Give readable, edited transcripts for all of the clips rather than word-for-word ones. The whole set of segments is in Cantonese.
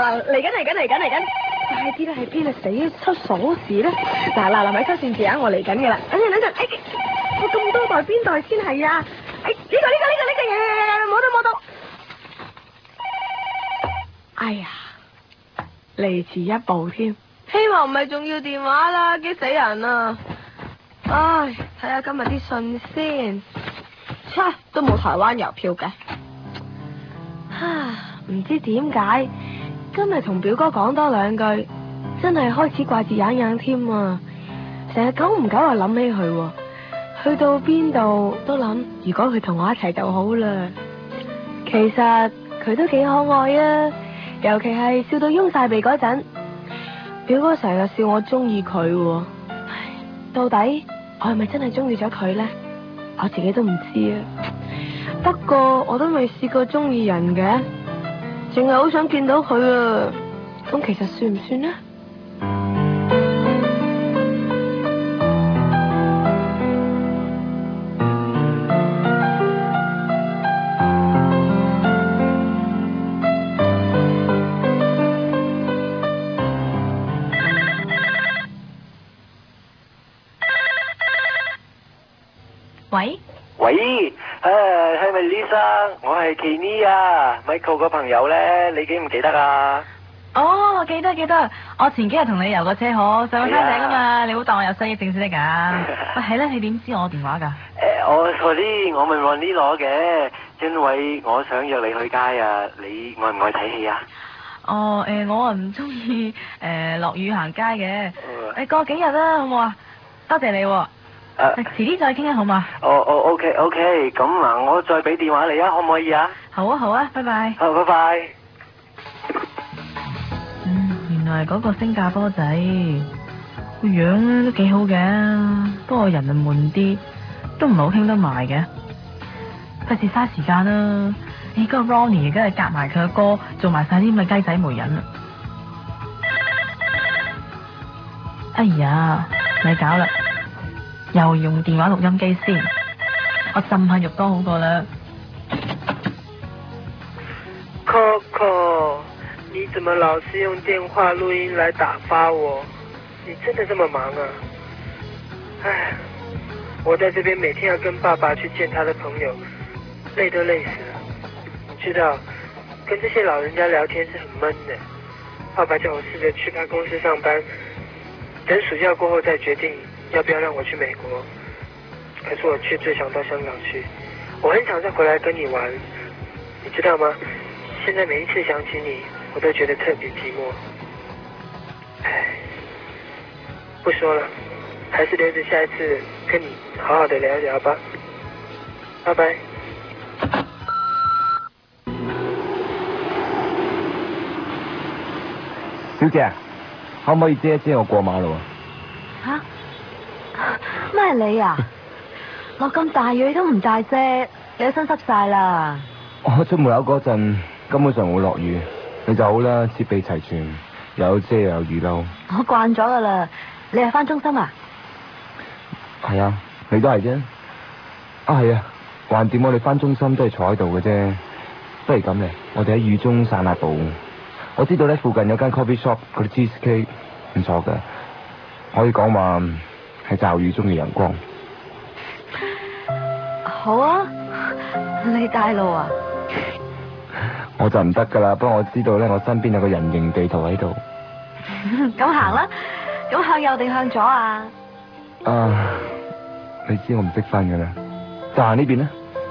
嚟緊，快啲啦，喺邊啊？死出鎖匙咧！嗱，咪收線住啊！我嚟緊嘅啦。等陣，我咁多袋邊袋先係啊？呢個嘢，冇到。哎呀，嚟遲一步添，希望唔係仲要電話啦，激死人啊！唉，睇下今日啲信先，都冇台灣郵票嘅。唔知點解今日同表哥講多兩句，真係開始掛住癢添啊！成日久唔久又諗起佢，去到邊度都諗，如果佢同我一齊就好啦。其實佢都幾可愛啊，尤其係笑到擁晒鼻嗰陣，表哥成日笑我中意佢，到底我係咪真係中意咗佢呢？我自己都唔知啊。不過我都未試過中意人嘅，淨係好想見到佢啊！咁其實算唔算呢？ 喂，係咪 Lisa？ 我係 Kenny 啊 ，Michael 個朋友咧，你記唔記得啊？ 哦，記得，我前幾日同你遊過車河上山頂啊嘛，你好當我有失憶症先得噶。喂，係咧，你點知我電話噶？ sorry， 我問 Ronnie 攞嘅，因為我想約你去街啊，你愛唔愛睇戲啊？ 哦，我啊唔中意落雨行街嘅，過幾日啦，好唔好啊？多謝你。遲啲再傾啊，好嘛 ？OK， 咁嗱，我再俾電話你啊，可唔可以啊？ 好啊，拜拜。 好，拜拜。 原來嗰個新加坡仔個樣咧都幾好嘅，不過人就悶啲，都唔係好傾得埋嘅，費事嘥時間啦。嗰個 Ronnie 而家係夾埋佢嘅歌，做埋晒啲咁嘅雞仔媒人啦。哎呀，咪搞啦！又用電話錄音機先，我浸下浴缸好過啦。 Coco， 你怎麼老是用電話錄音來打發我？你真的這麼忙啊？唉，我在這邊每天要跟爸爸去見他的朋友，累都累死了。你知道，跟這些老人家聊天是很悶的。爸爸叫我試着去他公司上班，等暑假過後再決定要不要讓我去美國，可是我卻最想到香港去。我很想再回來跟你玩，你知道嗎？現在每一次想起你，我都覺得特別寂寞。唉，不說了，還是留着下一次跟你好好的聊一聊吧。拜拜。 小姐，可唔可以遮一遮我過馬路啊？ 吓？咩你啊？落咁大雨都唔帶遮，你都身濕晒啦。 我出門口嗰陣根本上冇落雨，你就好啦，設備齊全，又有遮又有雨褸。 我慣咗噶啦，你係翻中心啊？ 係啊，你都係啫。係啊，橫掂我哋翻中心都係坐喺度嘅啫，不如咁嚟，我哋喺雨中散下步。我知道咧附近有間 coffee shop， 嗰啲 cheesecake 唔錯噶，可以講話係驟雨中嘅陽光。 好啊，你帶路啊？ 我就唔得噶啦，不過我知道咧，我身邊有個人形地圖喺度。 咁行啦，咁向右定向左啊？ 你知我唔識分噶啦，就行呢邊啦。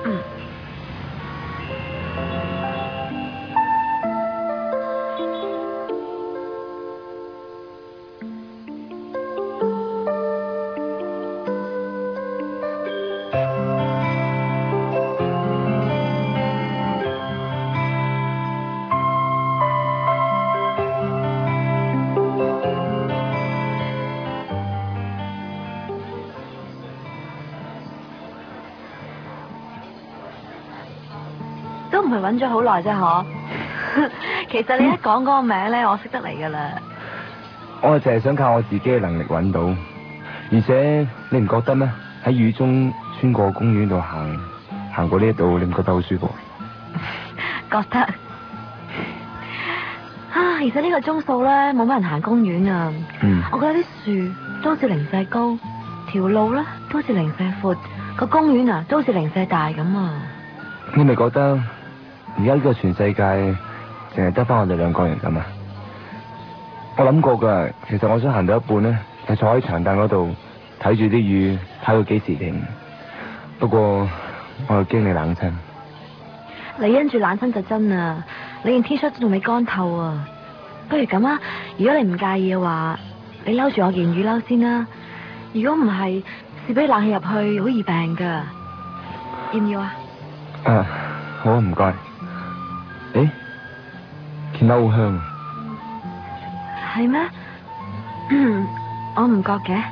都唔係揾咗好耐啫，嗬。其實你一講嗰個名咧，我識得嚟噶啦。 我就係想靠我自己嘅能力揾到，而且你唔覺得咩？喺雨中穿過公園度行過呢一度，你唔覺得好舒服？ 覺得。唉， 而且呢個鐘數咧冇乜人行公園啊。我覺得啲樹都好似零舍高，條路咧都好似零舍闊，個公園啊都好似零舍大咁啊。 你咪覺得而家呢個全世界淨係得翻我哋兩個人咁啊？我諗過噶，其實我想行到一半呢，就坐喺長凳嗰度睇住啲雨，睇佢幾時停。不過我又驚你冷親。 你因住冷親就真啊！你件 T 恤都仲未乾透啊！不如咁啊，如果你唔介意嘅話，你摟住我件雨褸先啦。如果唔係，試俾冷氣入去好易病噶。要唔要啊？ 啊，好啊，唔該。誒，件褸好香啊。 係咩？我唔覺嘅。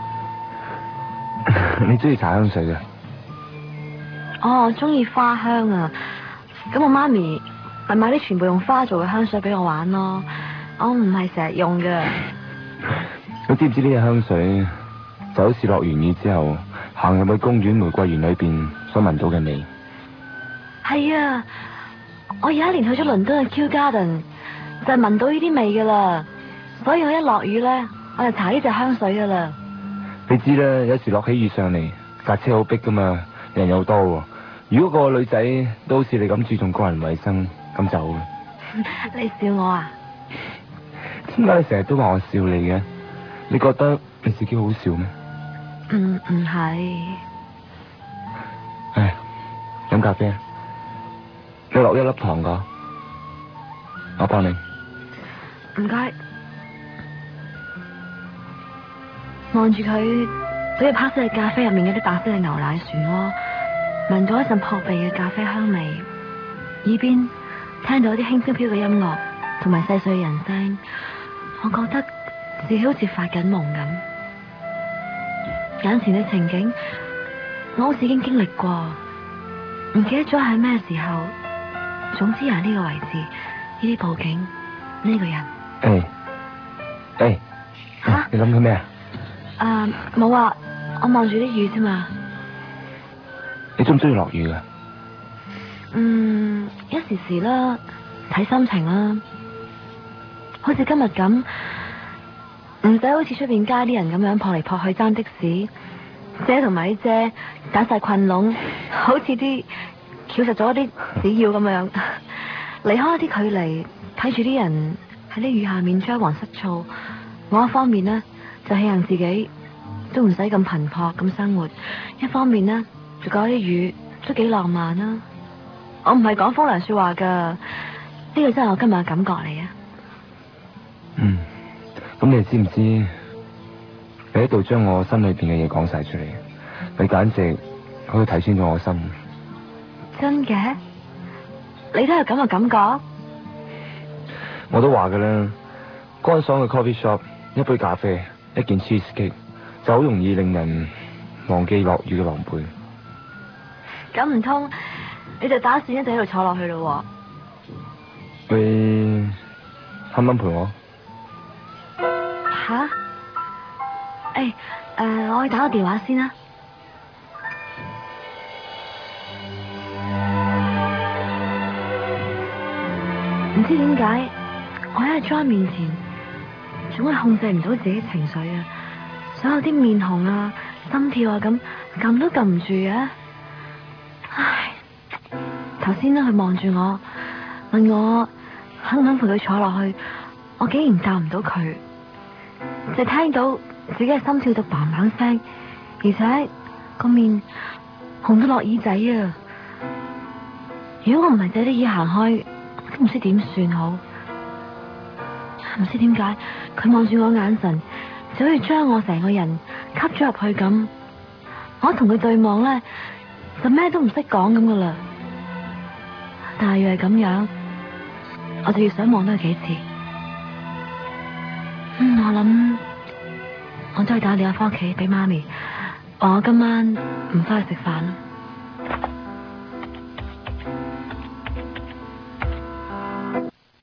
你中意搽香水嘅？ 哦，我中意花香啊。咁我媽咪咪買啲全部用花做嘅香水俾我玩咯。我唔係成日用嘅。 你知唔知呢隻香水就好似落完雨之後行入去公園玫瑰園裏邊所聞到嘅味？ 係啊，我有一年去咗倫敦嘅 Kew Garden，就係聞到呢啲味噶啦。所以我一落雨咧，我就搽呢隻香水噶啦。 你知啦，有時落起雨上嚟，架車好逼噶嘛，人又多喎。如果個女仔都好似你咁注重個人衛生，咁就好啦。 你笑我啊？ 點解你成日都話我笑你嘅？你覺得你自己好笑咩？ 唔係。 唉，飲咖啡啊？你落一粒糖噶，我幫你。 唔該。望住佢倒入黑色嘅咖啡入面有啲白色嘅牛奶旋渦，聞到一陣撲鼻嘅咖啡香味，耳邊聽到啲輕飄飄嘅音樂同埋細碎嘅人聲，我覺得自己好似發緊夢咁。眼前嘅情景我好似已經經歷過，唔記得咗係咩時候。總之係呢個位置，呢啲佈景，呢個人。吓？ 你諗緊咩啊？ 冇啊，我望住啲雨啫嘛。 你中唔中意落雨噶？ 一時時啦，睇心情啦。好似今日咁，唔使好似出邊街啲人咁樣撲嚟撲去爭的士，遮同埋啲遮打晒困籠，好似啲翹實咗啲紙鷂咁樣。離開一啲距離，睇住啲人喺啲雨下面張皇失措。我一方面呢，就慶幸自己都唔使咁頻撲咁生活，一方面呢，就覺得啲雨都幾浪漫啦。我唔係講風涼說話噶，呢個真係我今日嘅感覺嚟啊。 咁你知唔知你喺度將我心裏邊嘅嘢講晒出嚟？你簡直可以睇穿咗我心。 真嘅？你都有咁嘅感覺？ 我都話㗎啦，乾爽嘅 coffee shop， 一杯咖啡，一件 cheesecake， 就好容易令人忘記落雨嘅狼狽。 咁唔通你就打算一直喺度坐落去咯？ 你肯唔肯陪我？ 吓？我去打個電話先啦。唔知點解，我喺阿 John 面前，總係控制唔到自己情緒啊！所有啲面紅啊、心跳啊咁，撳都撳唔住嘅。唉，頭先呢，佢望住我，問我肯唔肯陪佢坐落去，我竟然答唔到佢，就聽到自己嘅心跳到嘭嘭聲，而且個面紅到落耳仔啊！如果我唔係借啲耳行開，都唔知點算好。唔知點解佢望住我眼神，就好似將我成個人吸咗入去咁。我同佢對望咧，就咩都唔識講咁噶啦。但係越係咁樣，我就越想望多佢幾次。我諗我都係打電話翻屋企俾媽咪，話我今晚唔翻去食飯啦。